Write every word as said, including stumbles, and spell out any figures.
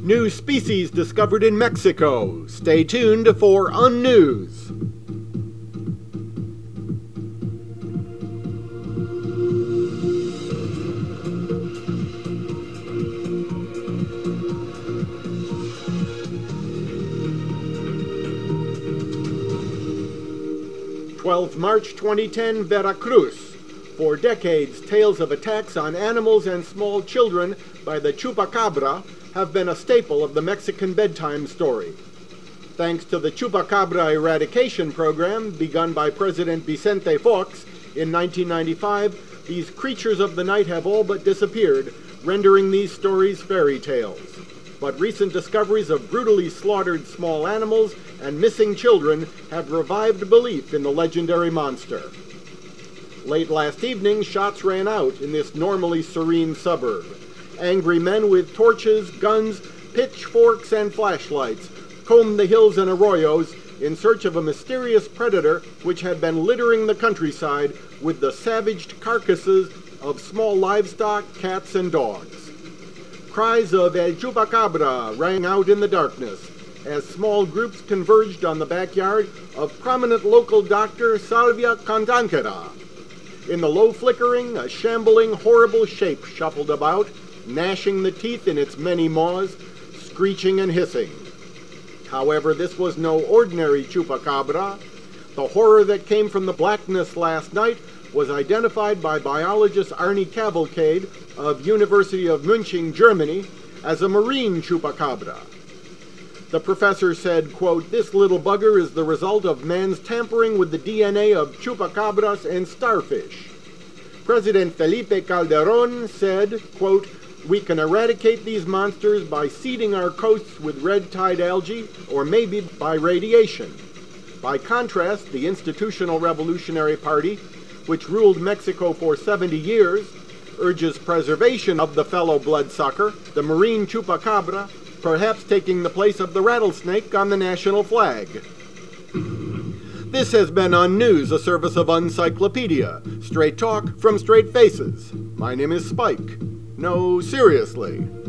New species discovered in Mexico. Stay tuned for Unnews. twelfth March twenty ten, Veracruz. For decades, tales of attacks on animals and small children by the chupacabra have been a staple of the Mexican bedtime story. Thanks to the chupacabra eradication program begun by President Vicente Fox in nineteen ninety-five, these creatures of the night have all but disappeared, rendering these stories fairy tales. But recent discoveries of brutally slaughtered small animals and missing children have revived belief in the legendary monster. Late last evening, shots rang out in this normally serene suburb. Angry men with torches, guns, pitchforks, and flashlights combed the hills and arroyos in search of a mysterious predator which had been littering the countryside with the savaged carcasses of small livestock, cats, and dogs. Cries of El Chupacabra rang out in the darkness as small groups converged on the backyard of prominent local doctor Salvia Cantanquera. In the low flickering, a shambling, horrible shape shuffled about, gnashing the teeth in its many maws, screeching and hissing. However, this was no ordinary chupacabra. The horror that came from the blackness last night was identified by biologist Arnie Cavalcade of University of München, Germany, as a marine chupacabra. The professor said, quote, "This little bugger is the result of man's tampering with the D N A of chupacabras and starfish." President Felipe Calderón said, quote, "We can eradicate these monsters by seeding our coasts with red tide algae or maybe by radiation." By contrast, the Institutional Revolutionary Party, which ruled Mexico for seventy years, urges preservation of the fellow bloodsucker, the marine chupacabra, perhaps taking the place of the rattlesnake on the national flag. This has been Unnews, a service of Uncyclopedia. Straight talk from straight faces. My name is Spike. No, seriously.